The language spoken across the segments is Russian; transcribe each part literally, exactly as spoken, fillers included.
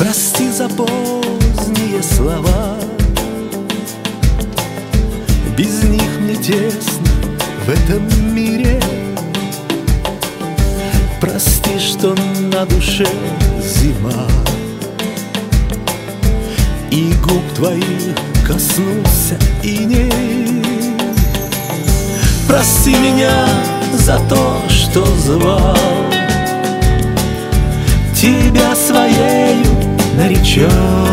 Прости за поздние слова, без них мне тесно в этом мире. Прости, что на душе зима, и губ твоих коснулся иней. Прости меня за то, что звал тебя своею нареченной.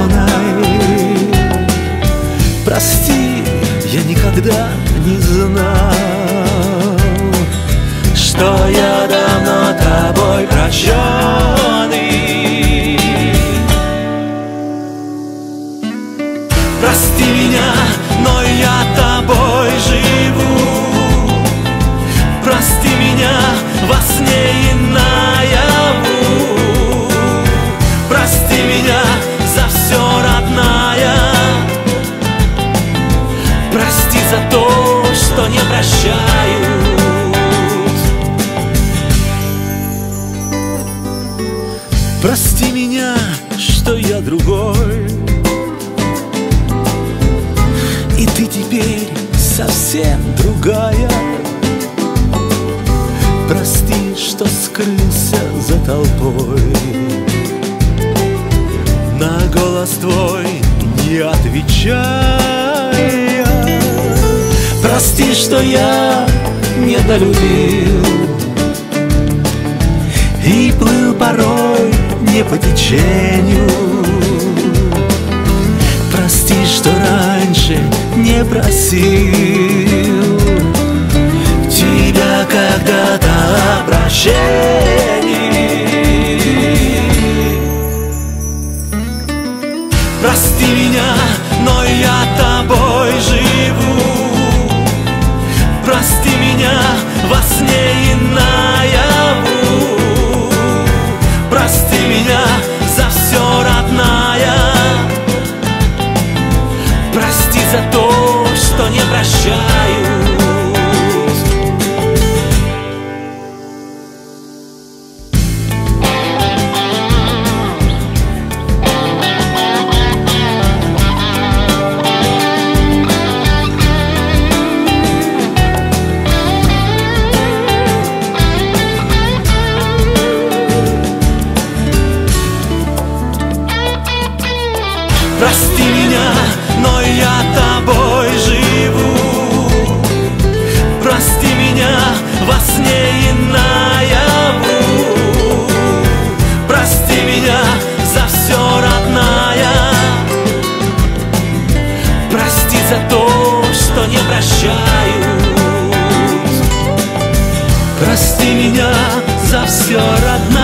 Прости, я никогда не знал, что я давно тобой прощенный. Прости меня, но я тобой живу. Прости меня во сне и наяву. Прости меня за все, родная. Прости за то, что не прощают. Прости меня, что я другой, и ты теперь совсем другая. Прости, что скрылся за толпой, на голос твой не отвечая. Прости, что я недолюбил и плыл порой не по течению. Прости, что раньше не просил тебя когда-то о прощении. Прости меня, но я тобой живу. Прости меня во сне и наяву. Прости меня за все, родная. Прости за то, что не прощаю. Прости меня, но я тобой живу. Прости меня во сне и наяву. Прости меня за все, родная. Прости за то, что не прощают. Прости меня за все, родная.